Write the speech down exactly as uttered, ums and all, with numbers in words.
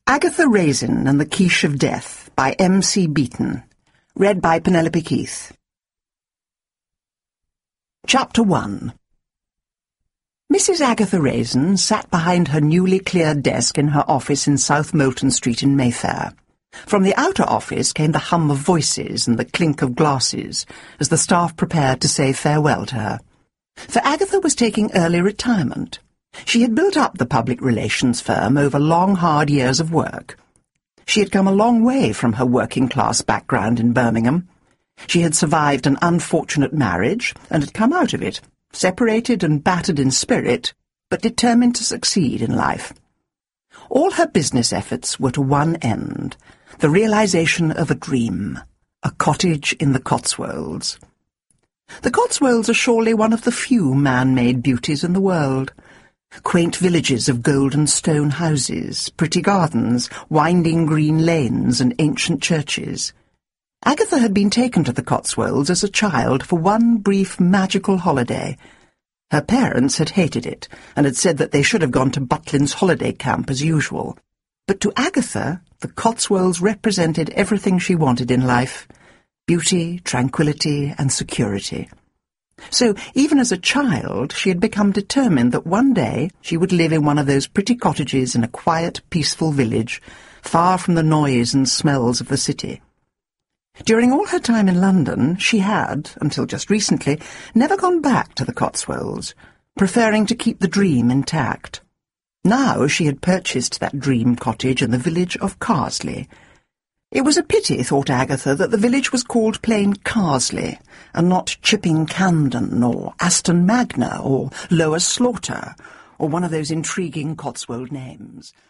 Agatha Raisin and the Quiche of Death by M C Beaton. Read by Penelope Keith. Chapter one. Missus Agatha Raisin sat behind her newly cleared desk in her office in South Moulton Street in Mayfair. From the outer office came the hum of voices and the clink of glasses as the staff prepared to say farewell to her. For Agatha was taking early retirement. She had built up the public relations firm over long, hard years of work. She had come a long way from her working-class background in Birmingham. She had survived an unfortunate marriage and had come out of it, separated and battered in spirit, but determined to succeed in life. All her business efforts were to one end, the realization of a dream, a cottage in the Cotswolds. The Cotswolds are surely one of the few man-made beauties in the world. Quaint villages of golden stone houses, pretty gardens, winding green lanes and ancient churches. Agatha had been taken to the Cotswolds as a child for one brief magical holiday. Her parents had hated it and had said that they should have gone to Butlin's holiday camp as usual. But to Agatha, the Cotswolds represented everything she wanted in life: beauty, tranquility, and security. So, even as a child, she had become determined that one day she would live in one of those pretty cottages in a quiet, peaceful village, far from the noise and smells of the city. During all her time in London, she had, until just recently, never gone back to the Cotswolds, preferring to keep the dream intact. Now she had purchased that dream cottage in the village of Carsley. It was a pity, thought Agatha, that the village was called plain Carsley, and not Chipping Camden, or Aston Magna, or Lower Slaughter, or one of those intriguing Cotswold names.